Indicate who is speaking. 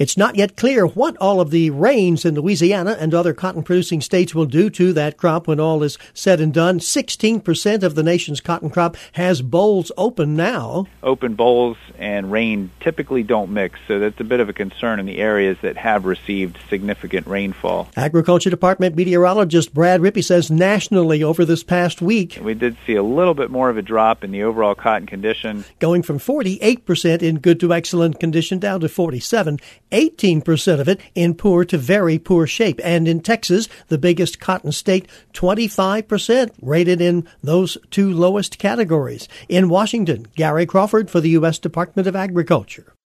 Speaker 1: It's not yet clear what all of the rains in Louisiana and other cotton-producing states will do to that crop when all is said and done. 16% of the nation's cotton crop has bolls open now.
Speaker 2: Open bolls and rain typically don't mix, so that's a bit of a concern in the areas that have received significant rainfall. Agriculture
Speaker 1: Department meteorologist Brad Rippey says nationally over this past week,
Speaker 2: we did see a little bit more of a drop in the overall cotton condition,
Speaker 1: going from 48% in good to excellent condition down to 47%. 18% of it in poor to very poor shape. And in Texas, the biggest cotton state, 25% rated in those two lowest categories. In Washington, Gary Crawford for the U.S. Department of Agriculture.